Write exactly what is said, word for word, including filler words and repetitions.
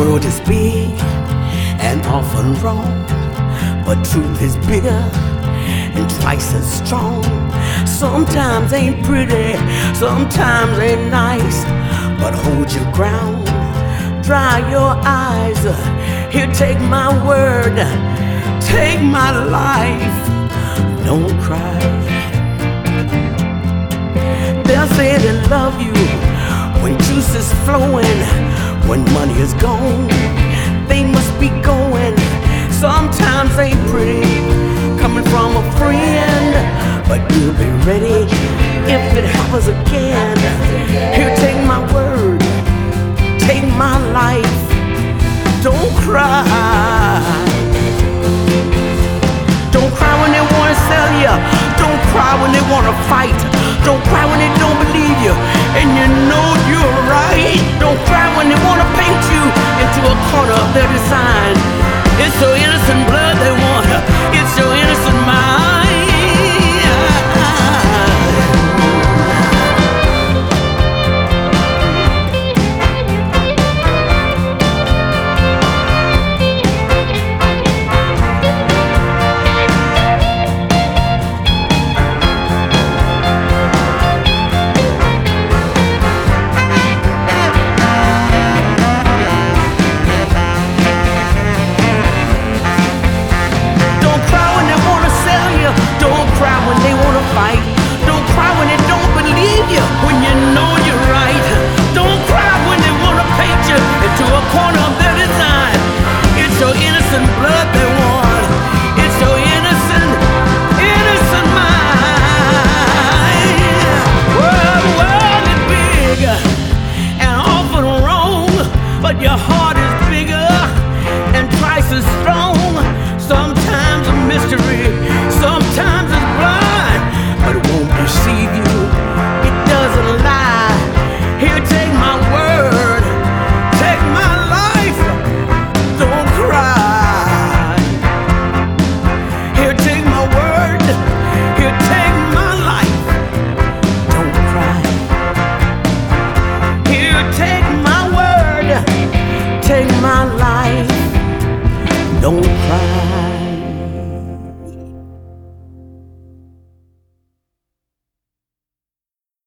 world is big and often wrong, but truth is bigger and twice as strong. Sometimes ain't pretty, sometimes ain't nice, but hold your ground, dry your eyes. Here, take my word, take my life, don't cry. They'll say they love you when juice is flowing, when money is gone, they must be going. Sometimes ain't pretty coming from a friend, but you'll be ready if it happens again. Here, take my word, take my life, don't cry. Don't cry when they wanna sell you, don't cry when they wanna fight, don't cry when they don't believe you and you know you're right. Don't cry when they wanna paint you into a corner of their design. It's your innocent blood they want, it's your